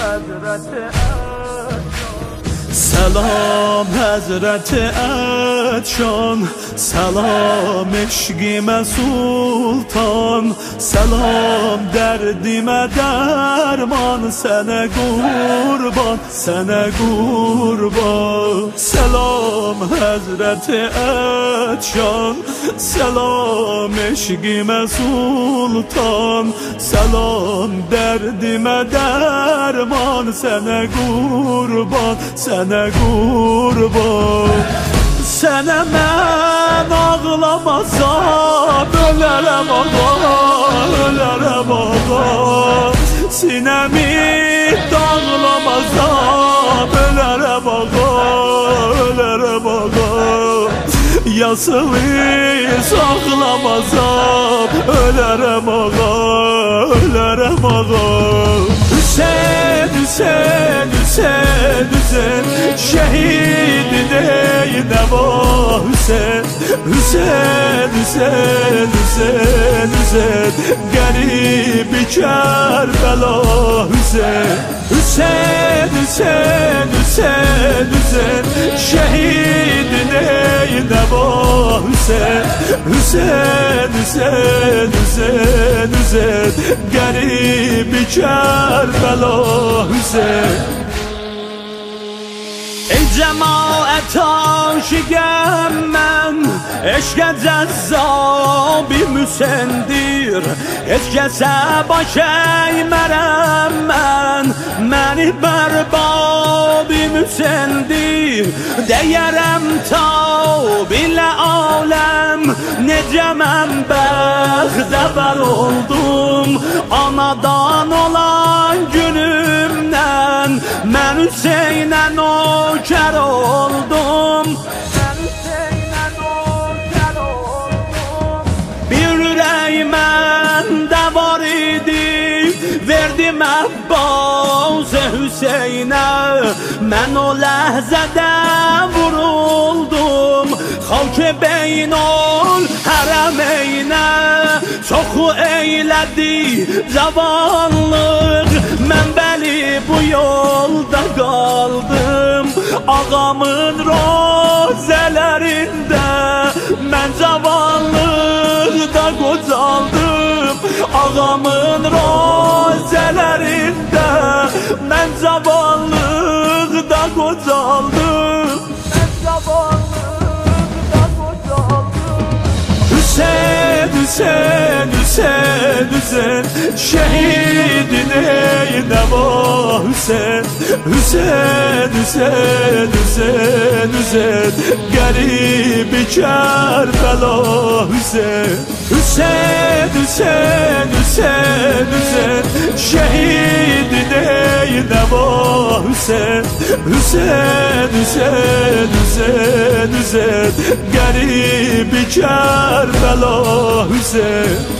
سلام حضرت ادشان، سلام عشقیم سلطان، سلام دردیم درمان، سنه قربان سنه قربان. سلام حضرت ادشان، سلام عشقیم سلطان، سلام دردیم درمان، سنه قربان sənə qurban. Sənə mən ağlamasam ölərəm ağa, ölərəm ağa. Sinəmi dağlamasam ölərəm ağa, ölərəm ağa. Yasını saxlamasam ölərəm ağa, ölərəm ağa. Hüseyin, Hüseyin, Hüseyin, Hüseyin, şehidin ey Neva Hüseyin. Hüseyin, Hüseyin, Hüseyin, Hüseyin, garibi Kerbela Hüseyin. Hüseyin, Hüseyin, Hüseyin, Hüseyin, şehidin ey Neva Hüseyin. Hüseyin, Hüseyin, Hüseyin, Hüseyin, garibi Kerbela Hüseyin. Ey cemaat aşıqəm mən, eşqə cəzzabim Hüseyindir. Heç kəsə baş əymərəm mən, məni bərbabim Hüseyindir. Deyərəm ta bilə aləm, necə mən bəxtəvər oldum anadan olan günümdən. Mən Hüseynə nökər oldum, mən Hüseynə nökər oldum. Bir ürək məndə var idi, verdim Abbas Hüseynə. Mən o ləhzədə vuruldum xalq beynol hərəmeynə. Çoxu eylədi cavanlıq, mən bəli bu yolda qaldım. Ağamın rozələrində mən cavanlıqda qocaldım. Ağamın rozələrində mən cavanlıqda qocaldım. Mən cavanlıqda qocaldım. Hüseyin, Hüseyin, Hüseyin, Hüseyin, şehidin ey Neva Hüseyin. Hüseyin, Hüseyin, Hüseyin, Hüseyin, garibi Kerbela Hüseyin. Hüseyin, Hüseyin, Hüseyin, Hüseyin, şehidin ey Neva Hüseyin. Hüseyin, Hüseyin, Hüseyin, Hüseyin, garibi Kerbela Hüseyin.